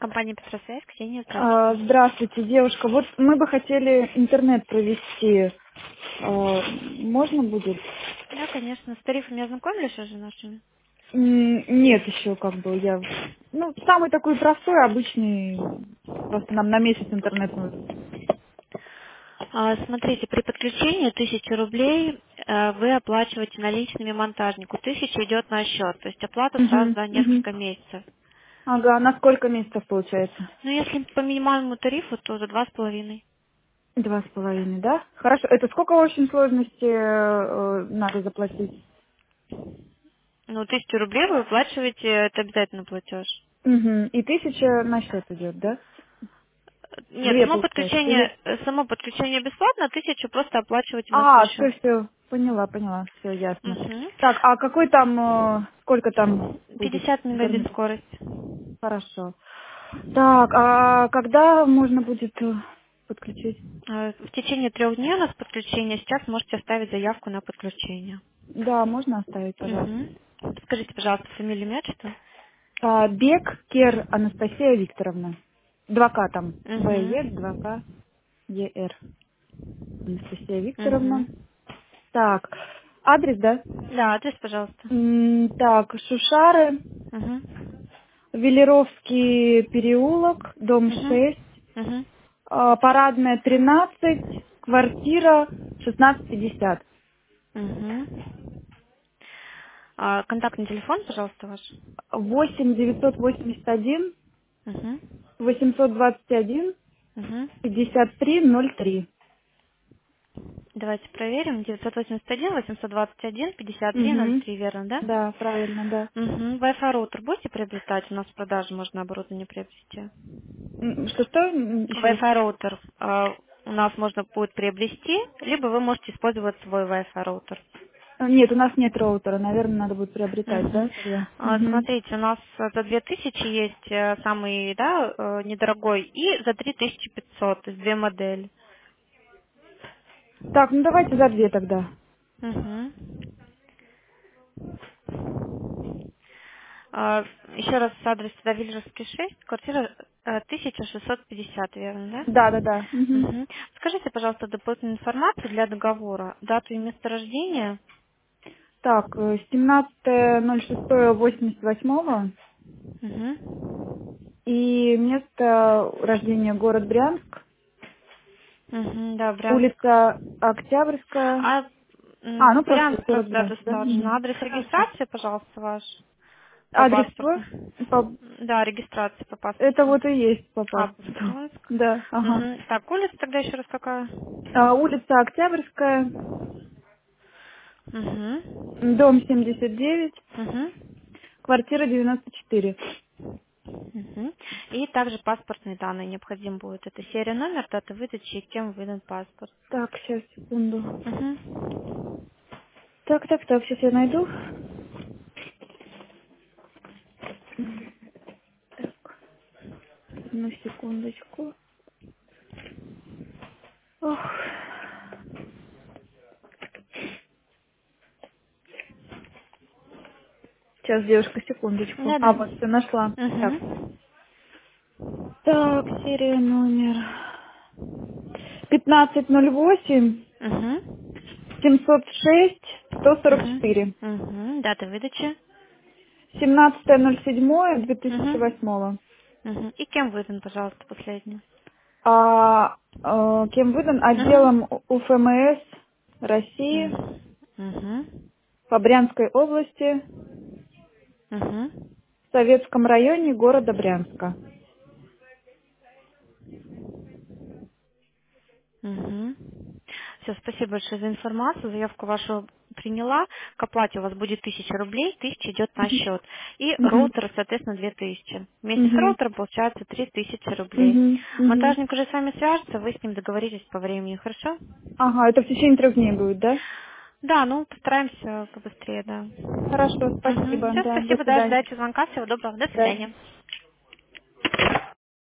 Компания «Петросвязь», Ксения, здравствуйте. Здравствуйте, девушка. Вот мы бы хотели интернет провести. Можно будет? Да, конечно. С тарифами ознакомились уже нашими? Нет, еще как бы я... Ну, самый такой простой, обычный. Просто нам на месяц интернет нужен. Смотрите, при подключении 1000 рублей вы оплачиваете наличными монтажнику. 1000 идет на счет, то есть оплата сразу Угу, за угу. несколько месяцев. Ага, на сколько месяцев получается? Ну, если по минимальному тарифу, то за 2,5. 2,5, да? Хорошо. Это сколько в общей сложности надо заплатить? Ну, 1000 рублей вы выплачиваете, это обязательно платеж. Угу. И 1000 на счет идет, да? Нет, Две получается. Или... само подключение бесплатно, 1000 просто оплачиваете на свой счет. Все, поняла, все ясно. Угу. Так, а какой там, сколько там будет 50 мегабит интернет? скорость. Хорошо. Так, а когда можно будет подключить? В течение 3 дней у нас подключение. Сейчас можете оставить заявку на подключение. Да, можно оставить, пожалуйста. Мгм. Скажите, пожалуйста, фамилию, имя, отчество? Бег Кер Анастасия Викторовна. 2К там. БЕ, Угу. 2К, ЕР. Анастасия Викторовна. Угу. Так, адрес, да? Да, адрес, пожалуйста. Так, Шушары, Угу. Велеровский переулок, дом Угу. 6. Угу. Парадная 13, квартира 1650. Угу. Контактный телефон, пожалуйста, ваш. 8 981 Угу. 821 Угу. 5303. Давайте проверим. 981 821 Угу. 5303, верно, да? Да, правильно, да. Угу. Wi-Fi роутер будете приобретать? У нас в продаже можно оборудование приобрести. Что? Еще раз. Wi-Fi роутер у нас можно будет приобрести, либо вы можете использовать свой Wi-Fi роутер. Нет, у нас нет роутера. Наверное, надо будет приобретать, да, Мгм. тогда? Угу. Смотрите, у нас за 2000 есть самый, да, недорогой, и за 3500, то есть две модели. Так, ну давайте за две тогда. Мгм. Еще раз адрес сюда Вильжевский 6, квартира 1650, верно, да? Да, да, да. Угу. Мгм. Скажите, пожалуйста, дополнительную информацию для договора, дату и место рождения. Так, 17.06.88 Мгм. и место рождения город Брянск, Мгм, да, Брянск. улица Октябрьская. А Ну просто Брянск город тогда Брянск, да? Мгм. достаточно. Адрес Хорошо. регистрации, пожалуйста, ваш по Адрес паспорту. Да, регистрация по это паспорту. вот и есть по паспорту. Брянск. Да, ага. Мгм. Так, улица тогда еще раз какая? Улица Октябрьская, Угу. дом 79, Угу. квартира 94. Угу. И также паспортные данные необходим будет. Это серия, номер, дата выдачи и кем выдан паспорт. Так, сейчас, секунду. Угу. Так, сейчас я найду. Так, одну секундочку. Ох. Сейчас, девушка, секундочку. Да-да. Вот, все нашла. Так. Угу. Так, серия номер 1508 Угу. 706 Угу. 144. Угу. Дата выдачи. 17.07 Угу. 2008. Угу. И кем выдан, пожалуйста, последний? Кем выдан? Угу. Отделом УФМС России Угу. по Брянской области, Угу. в Советском районе города Брянска. Угу. Все, спасибо большое за информацию. Заявку вашу приняла. К оплате у вас будет 1000 рублей, 1000 идет на счет. И Мгм. роутер, соответственно, 2000. Вместе с Мгм. роутером получается 3000 рублей. Мгм. Мгм. Монтажник уже с вами свяжется, вы с ним договоритесь по времени, хорошо? Ага, это в течение 3 дней будет, да? Да, ну постараемся побыстрее, да. Хорошо, Угу. спасибо. Все, Да, до спасибо, да, свидания. ожидайте звонка. Всего доброго, до Да. свидания.